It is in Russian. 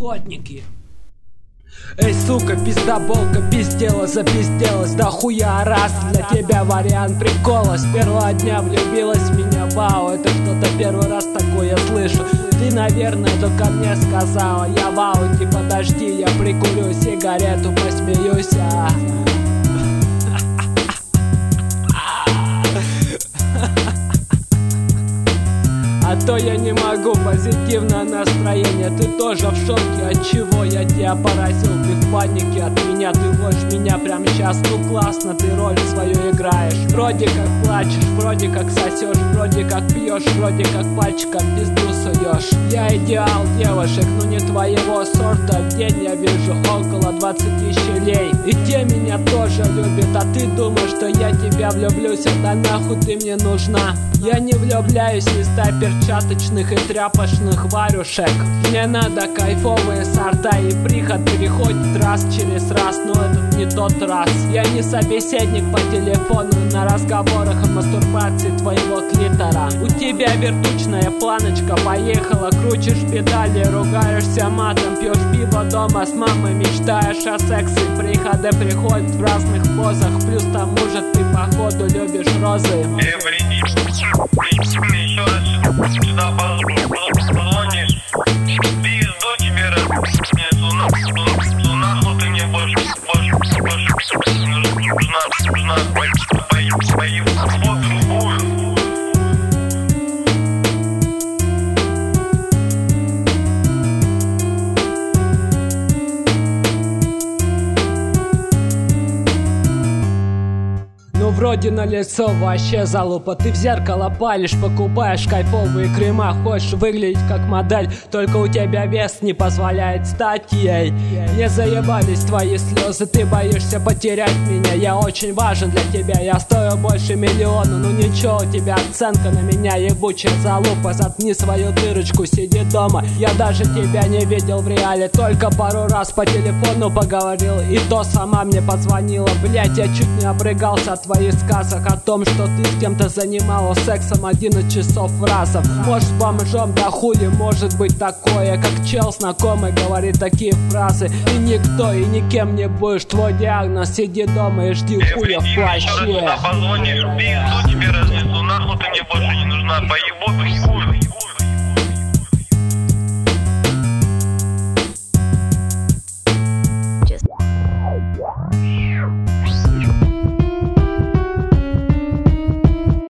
плотники. Эй, сука, пиздоболка, пизделась, запизделась, да хуя раз. Для тебя вариант прикола. С первого дня влюбилась в меня, вау. Это что-то первый раз такое слышу. Ты, наверное, только мне сказала. Я вау, типа подожди, я прикурю сигарету, посмеюсь, А то я не могу, позитивное настроение. Ты тоже в шоке, от чего я тебя поразил? Ты в панике от меня, ты ложь меня прямо сейчас. Ну классно, ты роль свою играешь. Вроде как плачешь, вроде как сосешь, вроде как пьешь, вроде как пальчиком пизду суешь. Я идеал девушек, но не твоего сорта. В день я вижу около 20 щелей. И те меня тоже любят, а ты думаешь, что я тебя влюблюсь? Да нахуй ты мне нужна? Я не влюбляюсь из перчаточных и тряпочных варюшек. Мне надо кайфовые сорта, и приход переходит раз через раз. Но этот не тот раз. Я не собеседник по телефону на разговорах о мастурбации твоего клитора. У тебя вертучная планочка поехала, крутишь педали, ругаешься матом, пьешь пиво дома с мамой, мечтаешь о сексе. Приходы приходят в разных позах, плюс тому же ты походу любишь розы. Еще раз сюда позвонишь, пизду тебе разнесу, нахуй ты мне больше нужна, пою другую. Вроде на лицо вообще залупа. Ты в зеркало палишь, покупаешь кайфовые крема. Хочешь выглядеть как модель, только у тебя вес не позволяет стать ей. Не заебались твои слезы, ты боишься потерять меня. Я очень важен для тебя, я стою больше миллиона. Ну ничего, у тебя оценка на меня ебучая залупа. Заткни свою дырочку, сиди дома. Я даже тебя не видел в реале, только пару раз по телефону поговорил, и то сама мне позвонила. Блять, я чуть не обрыгался от твоих сказок о том, что ты с кем-то занималась сексом 11 часов разом. Может, с бомжом, да хули может быть такое, как чел знакомый говорит такие фразы. И никто, и никем не будешь, твой диагноз, сиди дома и жди хуя в плаще. Позвонишь, пизду тебе разнесу, нахуй ты мне больше не нужна, поебу другую.